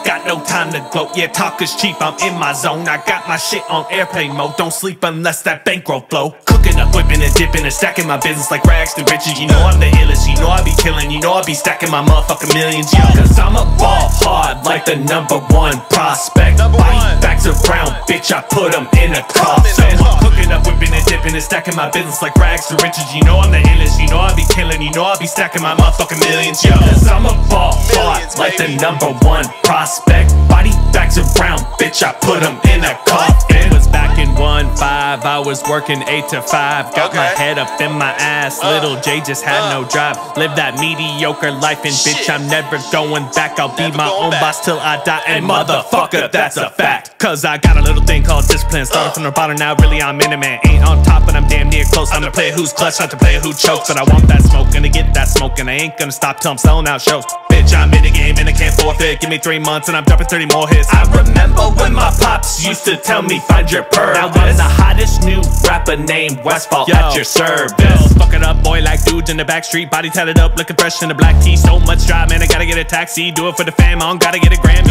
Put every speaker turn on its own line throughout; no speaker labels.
got no time to gloat. Yeah, talk is cheap, I'm in my zone. I got my shit on airplane mode. Don't sleep unless that bankroll flow. Cooking up, whipping and dipping and stacking my business like rags to riches. You know I'm the illest, you know I be killing. You know I be stacking my motherfucking millions, yo. Cause I'm a ball hard like the #1 prospect. Body backs around, bitch, I put them in a coffin. Cooking up, whipping and dipping and stacking my business like rags to riches. You know I'm the illest, you know I be killing. You know I be stacking my motherfucking millions, yo. Cause I'm a ball hard like the #1 prospect. Body backs around, bitch, I put them in a coffin. Was back in 1-5, I was working 8 to 5. Got my head up in my ass, little J just had no drive. Live that mediocre life and bitch, I'm never going back. I'll be my own boss till I die, and motherfucker, that's a fact. Cause I got a little thing called discipline. Started from the bottom, now really I'm in it, man. Ain't on top, but I'm damn near close. I'm the player who's clutch, not the player who chokes. But I want that smoke, gonna get that smoke, and I ain't gonna stop till I'm selling out shows. Bitch, I'm in the game and I can't forfeit. Give me 3 months and I'm dropping 30 more hits. I remember when my pops used to tell me, find your purpose. Now I'm the hottest new rapper named Westfall at your service. Fuck it up, boy, like dudes in the back street. Body tatted up, looking fresh in the black tee. So much drive, man, I gotta get a taxi. Do it for the fam, I don't gotta get a Grammy.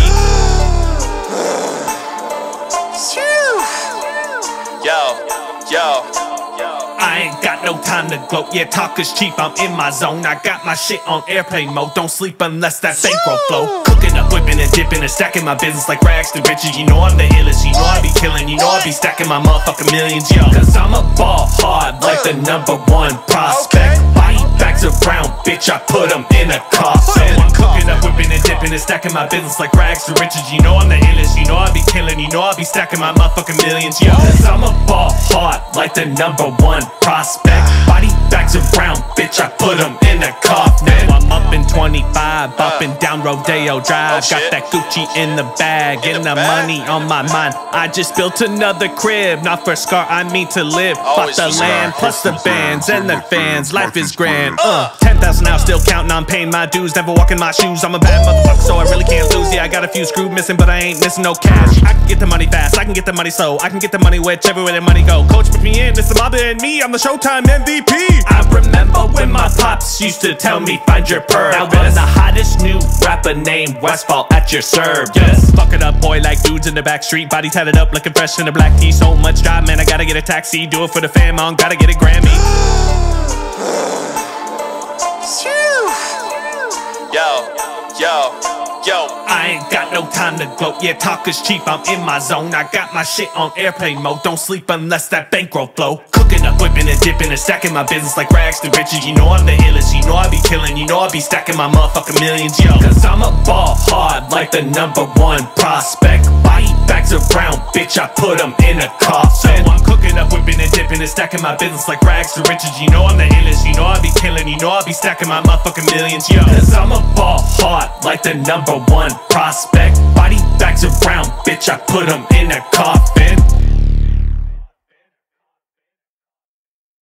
Yo. I ain't got no time to gloat. Yeah, talk is cheap, I'm in my zone. I got my shit on airplane mode. Don't sleep unless that bankroll flow. Cooking up, whipping and dipping and stacking my business like rags to riches. You know I'm the illest, you know I be killing. You know I be stacking my motherfucking millions, yo. Cause I'm a ball hard like the #1 prospect. Body backs around, bitch, I put them in a coffin. I'm cooking up, whipping and dipping and stacking my business like rags to riches. You know I'm the illest, you know I be killing. You know I be stacking my motherfucking millions, yo. Cause I'm a ball hard like the #1 prospect. Body backs around, bitch, I put them in a coffin. Now I'm up in 25, bumping down Rodeo Drive. Got that Gucci in the bag, and the money on my mind. I just built another crib, not for Scar, I mean to live. Bought the land, plus the bands and the fans, life is grand. 10,000 now, still counting on paying my dues. Never walking my shoes, I'm a bad motherfucker, so I really can't lose. Yeah, I got a few screws missing, but I ain't missing no cash. I can get the money fast, I can get the money slow. I can get the money whichever way the money go. Coach put me in, it's the Mamba and me, I'm the Showtime MVP. I remember when my pops used to tell me, find your purpose. Now I'm the hottest new rapper named Westfall at your service. Fuck it up, boy, like dudes in the back street. Body tatted up, looking fresh in the black tee. So much drive, man, I gotta get a taxi. Do it for the fam, I don't gotta get a Grammy. Yo, I ain't got no time to gloat. Yeah, talk is cheap, I'm in my zone. I got my shit on airplane mode. Don't sleep unless that bankroll flow. Cooking up, whipping and dipping and stacking my business like rags to riches. You know I'm the illest, you know I be killing. You know I be stacking my motherfucking millions, yo. Cause I'm a ball hard like the #1 prospect. Body backs around, bitch, I put them in a coffin. So I'm cooking up, whipping and dipping and stacking my business like rags to riches. You know I'm the illest, you know I be killing. You know I be stacking my motherfucking millions, yo. Cause I'm a ball hard like the #1 prospect. Body backs around, bitch, I put them in a coffin.